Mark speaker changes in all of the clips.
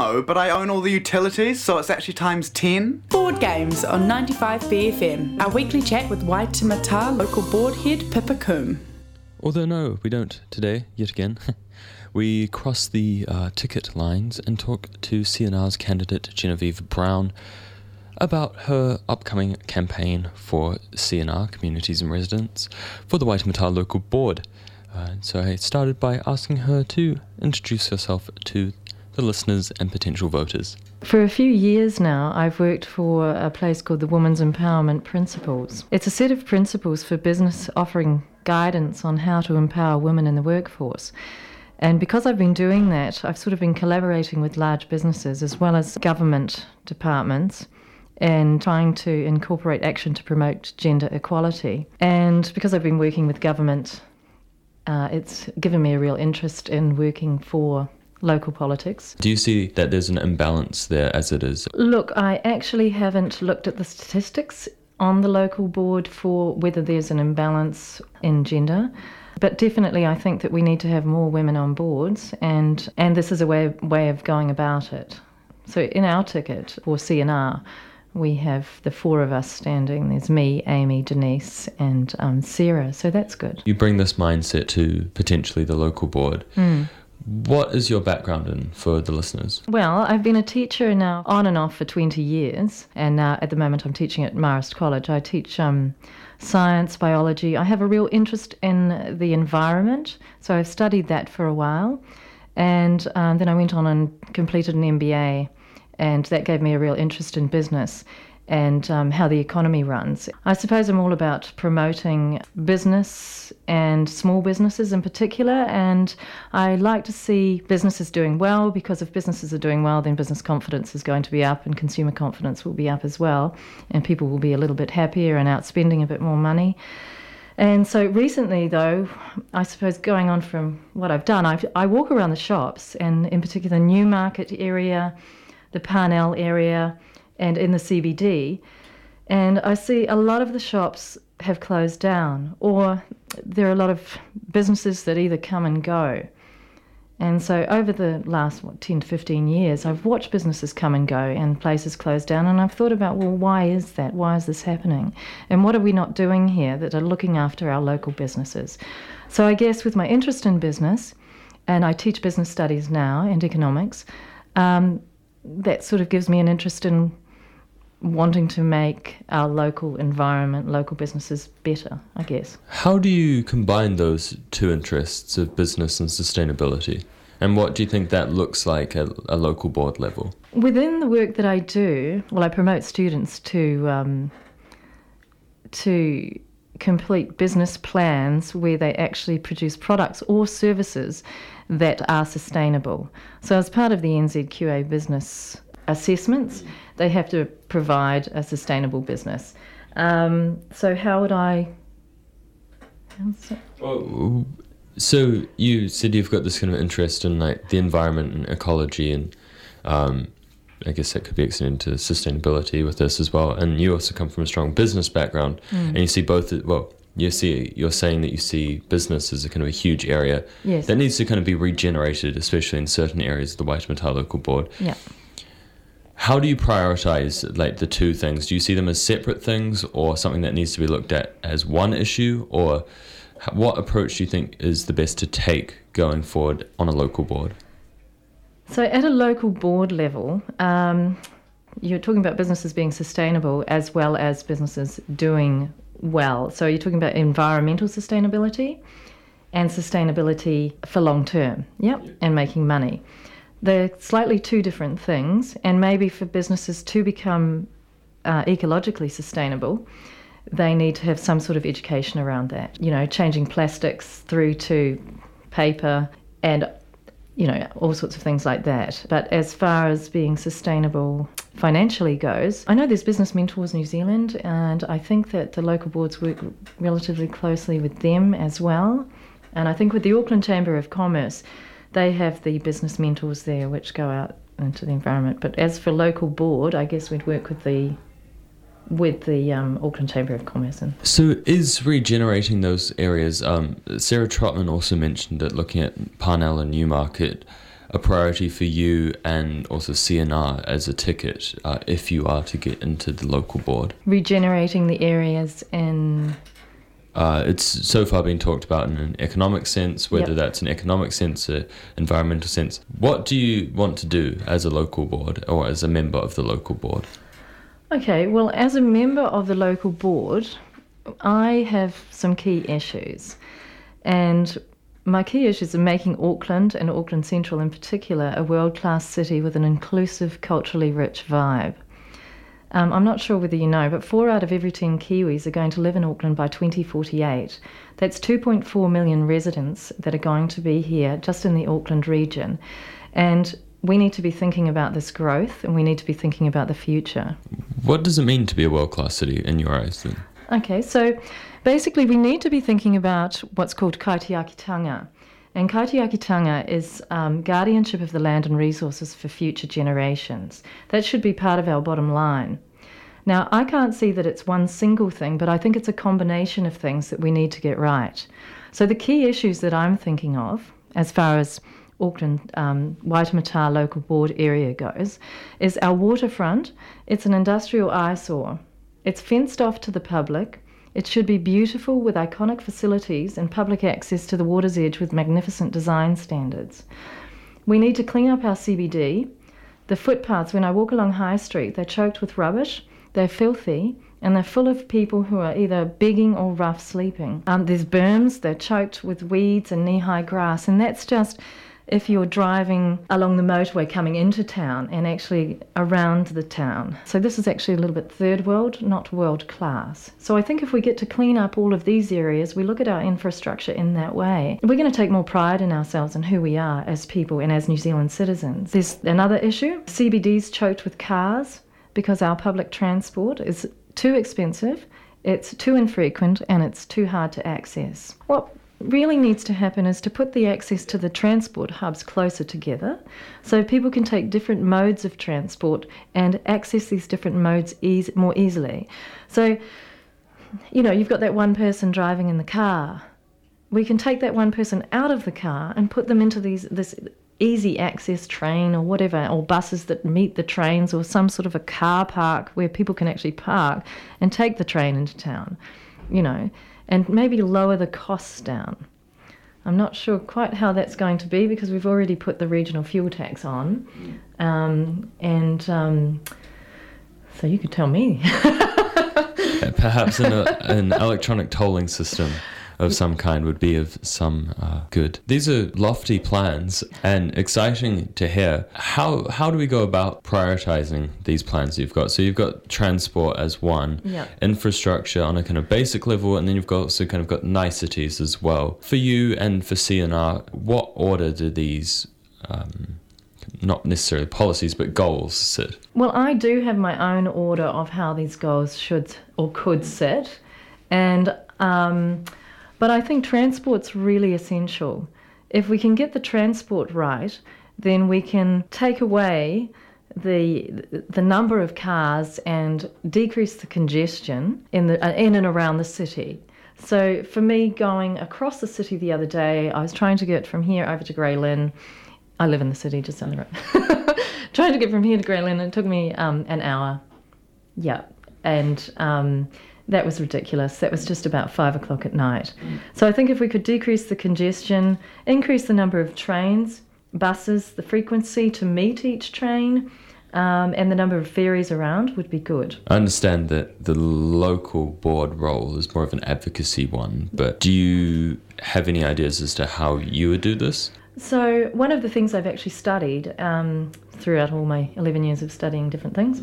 Speaker 1: no, but I own all the utilities, so it's actually times 10.
Speaker 2: Board Games on 95BFM, our weekly chat with Waitemata local board head Pippa Coombe.
Speaker 3: Although no, we don't today, yet again. We cross the ticket lines and talk to CNR's candidate Genevieve Brown about her upcoming campaign for CNR, Communities and Residents, for the Waitemata local board. So I started by asking her to introduce herself to the listeners and potential voters.
Speaker 4: For a few years now, I've worked for a place called the Women's Empowerment Principles. It's a set of principles for business offering guidance on how to empower women in the workforce. And because I've been doing that, I've sort of been collaborating with large businesses as well as government departments and trying to incorporate action to promote gender equality. And because I've been working with government, it's given me a real interest in working for local politics.
Speaker 3: Do you see that there's an imbalance there as it is?
Speaker 4: Look, I actually haven't looked at the statistics on the local board for whether there's an imbalance in gender. But definitely I think that we need to have more women on boards, and this is a way of going about it. So in our ticket for CNR, we have the four of us standing. There's me, Amy, Denise and Sarah, so that's good.
Speaker 3: You bring this mindset to potentially the local board. What is your background in for the listeners?
Speaker 4: Well, I've been a teacher now on and off for 20 years, and now at the moment I'm teaching at Marist College. I teach science, biology. I have a real interest in the environment, so I've studied that for a while. And then I went on and completed an MBA, and that gave me a real interest in business and how the economy runs. I suppose I'm all about promoting business and small businesses in particular, and I like to see businesses doing well, because if businesses are doing well, then business confidence is going to be up and consumer confidence will be up as well, and people will be a little bit happier and out spending a bit more money. And so recently, though, I suppose going on from what I've done, I walk around the shops, and in particular the Newmarket area, the Parnell area, and in the CBD, and I see a lot of the shops have closed down, or there are a lot of businesses that either come and go. And so over the last 10 to 15 years, I've watched businesses come and go and places close down, and I've thought about, well, why is that? Why is this happening? And what are we not doing here that are looking after our local businesses? So I guess with my interest in business, and I teach business studies now and economics, that sort of gives me an interest in wanting to make our local environment, local businesses better, I guess.
Speaker 3: How do you combine those two interests of business and sustainability? And what do you think that looks like at a local board level?
Speaker 4: Within the work that I do, well, I promote students to complete business plans where they actually produce products or services that are sustainable. So as part of the NZQA business assessments, they have to provide a sustainable business. So how would I...
Speaker 3: So you said you've got this kind of interest in like the environment and ecology, and I guess that could be extended to sustainability with this as well. And you also come from a strong business background, and you see both. Well, you're saying that you see business as a kind of a huge area that needs to kind of be regenerated, especially in certain areas of the Waitemata local board.
Speaker 4: Yeah.
Speaker 3: How do you prioritise like the two things? Do you see them as separate things, or something that needs to be looked at as one issue, or what approach do you think is the best to take going forward on a local board?
Speaker 4: So at a local board level, you're talking about businesses being sustainable as well as businesses doing well. So you're talking about environmental sustainability and sustainability for long term, and making money. They're slightly two different things, and maybe for businesses to become ecologically sustainable, they need to have some sort of education around that. You know, changing plastics through to paper and, you know, all sorts of things like that. But as far as being sustainable financially goes, I know there's Business Mentors New Zealand, and I think that the local boards work relatively closely with them as well. And I think with the Auckland Chamber of Commerce, they have the business mentors there which go out into the environment. But as for local board, I guess we'd work with the Auckland Chamber of Commerce.
Speaker 3: So is regenerating those areas, Sarah Trotman also mentioned that looking at Parnell and Newmarket, a priority for you and also CNR as a ticket if you are to get into the local board?
Speaker 4: Regenerating the areas in...
Speaker 3: It's so far been talked about in an economic sense, whether
Speaker 4: Yep.
Speaker 3: that's an economic sense, an environmental sense. What do you want to do as a local board or as a member of the local board?
Speaker 4: Okay, well, as a member of the local board, I have some key issues. And my key issues are making Auckland, and Auckland Central in particular, a world-class city with an inclusive, culturally rich vibe. I'm not sure whether you know, but 4 out of every 10 Kiwis are going to live in Auckland by 2048. That's 2.4 million residents that are going to be here just in the Auckland region. And we need to be thinking about this growth, and we need to be thinking about the future.
Speaker 3: What does it mean to be a world-class city in your eyes then?
Speaker 4: Okay, so basically we need to be thinking about what's called kaitiakitanga. And kaitiakitanga is guardianship of the land and resources for future generations. That should be part of our bottom line. Now, I can't see that it's one single thing, but I think it's a combination of things that we need to get right. So the key issues that I'm thinking of, as far as Auckland Waitemata local board area goes, is our waterfront. It's an industrial eyesore. It's fenced off to the public. It should be beautiful with iconic facilities and public access to the water's edge with magnificent design standards. We need to clean up our CBD. The footpaths, when I walk along High Street, they're choked with rubbish, they're filthy, and they're full of people who are either begging or rough sleeping. There's berms, they're choked with weeds and knee-high grass, and that's just if you're driving along the motorway coming into town and actually around the town. So this is actually a little bit third world, not world class. So I think if we get to clean up all of these areas, we look at our infrastructure in that way, we're going to take more pride in ourselves and who we are as people and as New Zealand citizens. There's another issue. CBD's choked with cars because our public transport is too expensive, it's too infrequent, and it's too hard to access. What really needs to happen is to put the access to the transport hubs closer together so people can take different modes of transport and access these different modes more easily. So, you know, you've got that one person driving in the car. We can take that one person out of the car and put them into this easy access train or whatever, or buses that meet the trains, or some sort of a car park where people can actually park and take the train into town, you know, and maybe lower the costs down. I'm not sure quite how that's going to be because we've already put the regional fuel tax on. So you could tell me.
Speaker 3: Perhaps an electronic tolling system of some kind would be of some good. These are lofty plans and exciting to hear. How do we go about prioritizing these plans you've got? So you've got transport as one, infrastructure on a kind of basic level, and then you've also kind of got niceties as well. For you and for CNR, what order do these, not necessarily policies, but goals sit?
Speaker 4: Well, I do have my own order of how these goals should or could sit, and but I think transport's really essential. If we can get the transport right, then we can take away the number of cars and decrease the congestion in and around the city. So for me, going across the city the other day, I was trying to get from here over to Grey Lynn. I live in the city just down the road. Trying to get from here to Grey Lynn, it took me an hour. Yeah, and that was ridiculous. That was just about 5 o'clock at night. So I think if we could decrease the congestion, increase the number of trains, buses, the frequency to meet each train, and the number of ferries around would be good.
Speaker 3: I understand that the local board role is more of an advocacy one, but do you have any ideas as to how you would do this?
Speaker 4: So one of the things I've actually studied throughout all my 11 years of studying different things,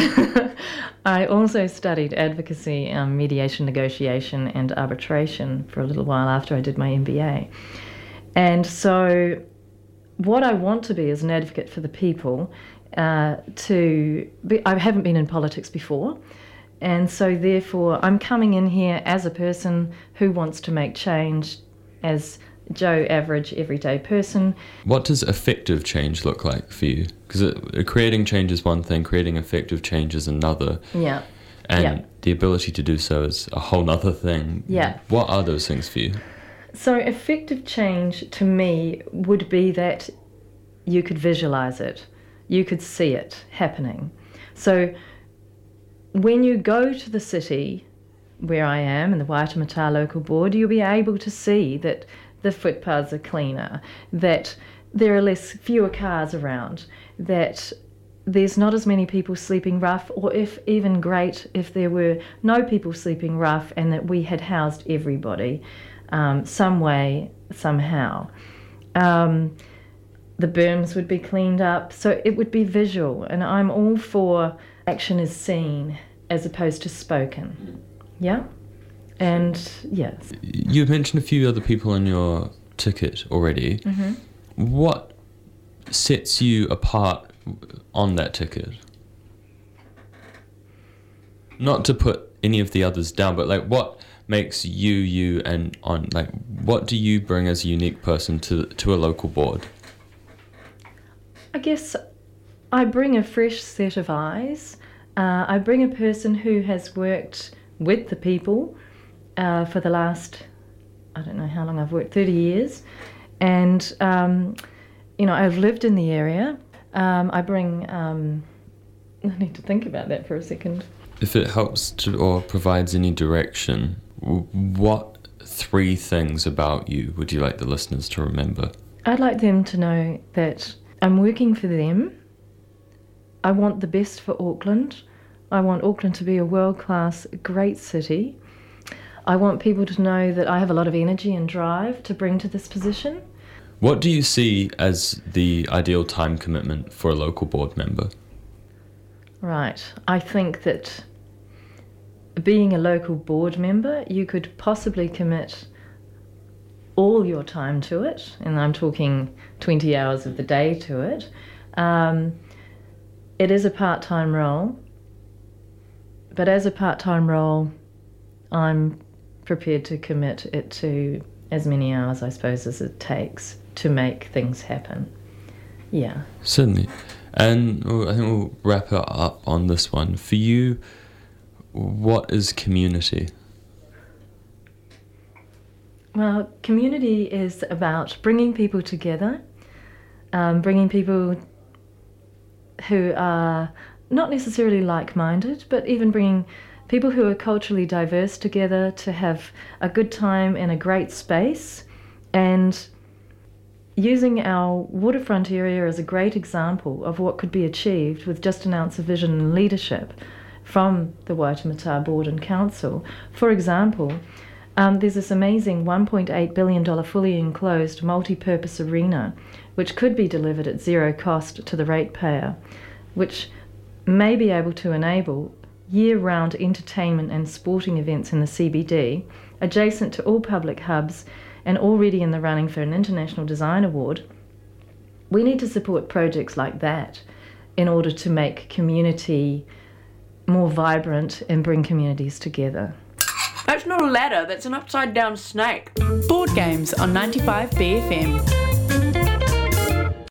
Speaker 4: I also studied advocacy, mediation, negotiation and arbitration for a little while after I did my MBA. And so what I want to be is an advocate for the people. I haven't been in politics before, and so therefore I'm coming in here as a person who wants to make change, as Joe, average, everyday person.
Speaker 3: What does effective change look like for you? Because creating change is one thing, creating effective change is another.
Speaker 4: Yeah.
Speaker 3: And the ability to do so is a whole other thing.
Speaker 4: Yeah.
Speaker 3: What are those things for you?
Speaker 4: So effective change to me would be that you could visualize it. You could see it happening. So when you go to the city where I am in the Waitemata Local Board, you'll be able to see that the footpaths are cleaner, that there are fewer cars around, that there's not as many people sleeping rough, or if even great if there were no people sleeping rough, and that we had housed everybody some way, somehow. The berms would be cleaned up, so it would be visual, and I'm all for action is seen as opposed to spoken. Yeah? And yes.
Speaker 3: You mentioned a few other people on your ticket already. Mm-hmm. What sets you apart on that ticket? Not to put any of the others down, but like what makes you and on like what do you bring as a unique person to a local board?
Speaker 4: I guess I bring a fresh set of eyes. I bring a person who has worked with the people for the last, I don't know how long I've worked, 30 years. And, I've lived in the area. I bring, I need to think about that for a second.
Speaker 3: If it helps to or provides any direction, what 3 things about you would you like the listeners to remember?
Speaker 4: I'd like them to know that I'm working for them. I want the best for Auckland. I want Auckland to be a world-class, great city. I want people to know that I have a lot of energy and drive to bring to this position.
Speaker 3: What do you see as the ideal time commitment for a local board member?
Speaker 4: Right. I think that being a local board member, you could possibly commit all your time to it, and I'm talking 20 hours of the day to it. It is a part-time role, but as a part-time role, I'm prepared to commit it to as many hours, I suppose, as it takes to make things happen. Yeah.
Speaker 3: Certainly. And I think we'll wrap it up on this one. For you, what is community?
Speaker 4: Well, community is about bringing people together, bringing people who are not necessarily like-minded, but even bringing people who are culturally diverse together to have a good time in a great space, and using our waterfront area as a great example of what could be achieved with just an ounce of vision and leadership from the Waitemata Board and Council. For example, there's this amazing $1.8 billion fully enclosed multi-purpose arena which could be delivered at zero cost to the ratepayer, which may be able to enable year-round entertainment and sporting events in the CBD, adjacent to all public hubs and already in the running for an International Design Award. We need to support projects like that in order to make community more vibrant and bring communities together.
Speaker 2: That's not a ladder, that's an upside down snake. Board games on 95 BFM.